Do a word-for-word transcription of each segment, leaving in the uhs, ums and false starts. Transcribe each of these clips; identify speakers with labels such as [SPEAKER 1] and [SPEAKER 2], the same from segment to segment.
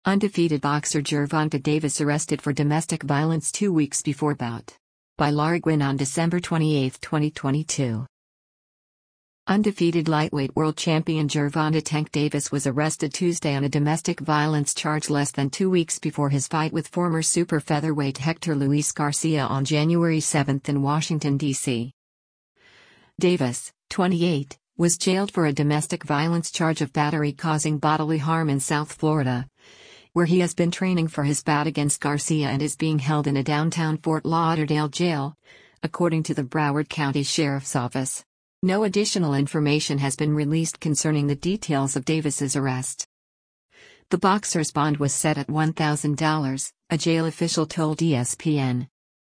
[SPEAKER 1] Undefeated boxer Gervonta Davis arrested for domestic violence two weeks before bout. By Lara Guin on December twenty-eighth, twenty twenty-two. Undefeated lightweight world champion Gervonta Tank Davis was arrested Tuesday on a domestic violence charge less than two weeks before his fight with former super featherweight Hector Luis Garcia on January seventh in Washington, D C Davis, twenty-eight, was jailed for a domestic violence charge of battery causing bodily harm in South Florida, where he has been training for his bout against Garcia and is being held in a downtown Fort Lauderdale jail, according to the Broward County Sheriff's Office. No additional information has been released concerning the details of Davis's arrest. The boxer's bond was set at one thousand dollars, a jail official told E S P N.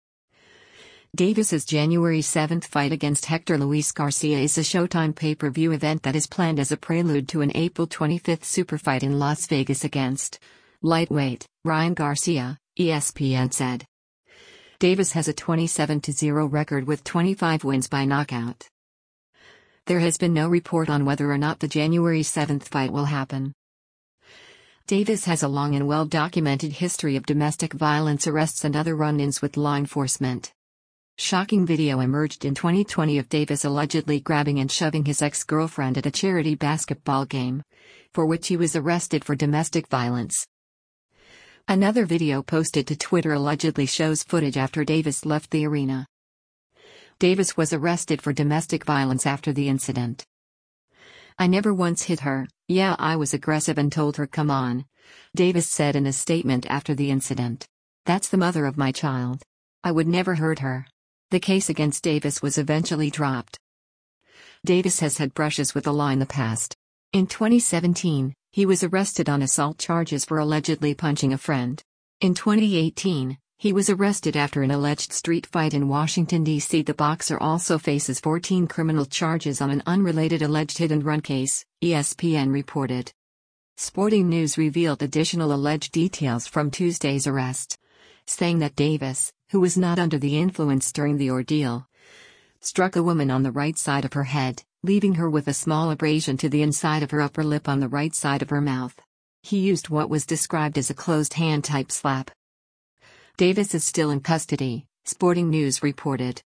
[SPEAKER 1] Davis's January seventh fight against Hector Luis Garcia is a Showtime pay-per-view event that is planned as a prelude to an April twenty-fifth super fight in Las Vegas against lightweight Ryan Garcia, E S P N said. Davis has a twenty-seven to zero record with twenty-five wins by knockout. There has been no report on whether or not the January seventh fight will happen. Davis has a long and well-documented history of domestic violence arrests and other run-ins with law enforcement. Shocking video emerged in twenty twenty of Davis allegedly grabbing and shoving his ex-girlfriend at a charity basketball game, for which he was arrested for domestic violence. Another video posted to Twitter allegedly shows footage after Davis left the arena. Davis was arrested for domestic violence after the incident. "I never once hit her, yeah, I was aggressive and told her come on," Davis said in a statement after the incident. "That's the mother of my child. I would never hurt her." The case against Davis was eventually dropped. Davis has had brushes with the law in the past. In twenty seventeen, he was arrested on assault charges for allegedly punching a friend. In twenty eighteen, he was arrested after an alleged street fight in Washington, D C The boxer also faces fourteen criminal charges on an unrelated alleged hit-and-run case, E S P N reported. Sporting News revealed additional alleged details from Tuesday's arrest, saying that Davis, who was not under the influence during the ordeal, struck a woman on the right side of her head, leaving her with a small abrasion to the inside of her upper lip on the right side of her mouth. He used what was described as a closed-hand type slap. Davis is still in custody, Sporting News reported.